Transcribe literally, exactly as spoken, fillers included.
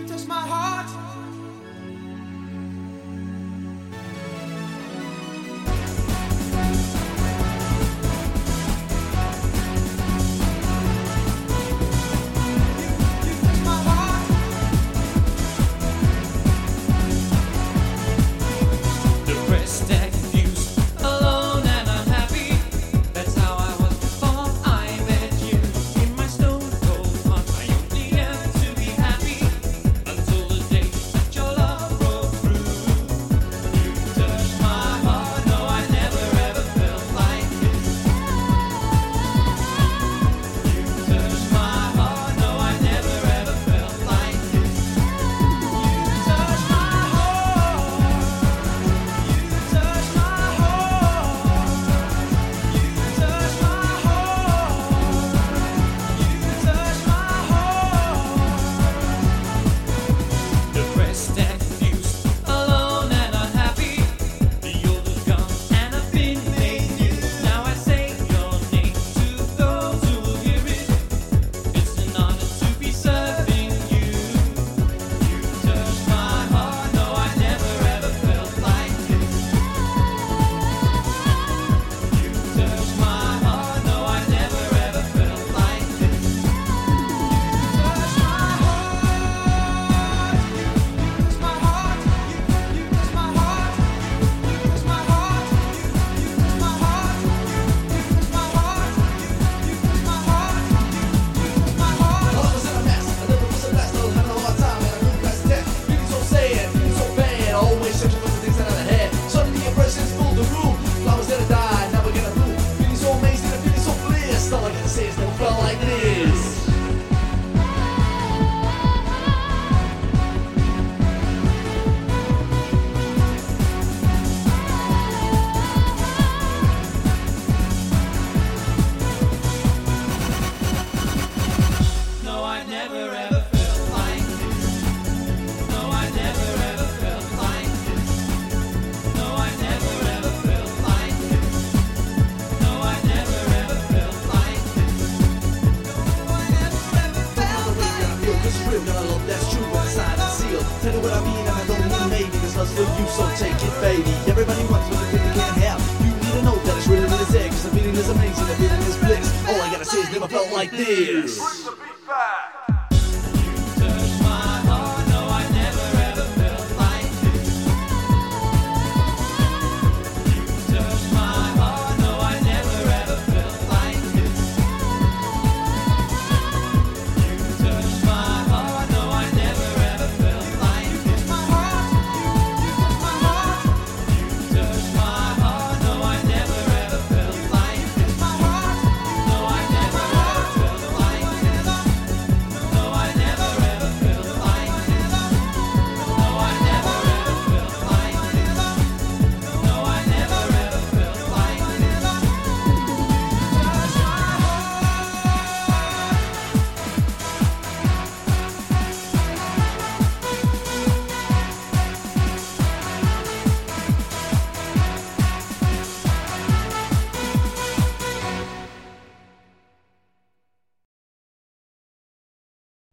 touch my heart. Tell you what I mean, and I don't mean maybe. This love's for you, so take it, baby. Everybody wants what they really can't have. You need to know that it's really, really there, cause the feeling is amazing, the feeling is bliss. All I gotta say is never felt like this. Bring the beat back.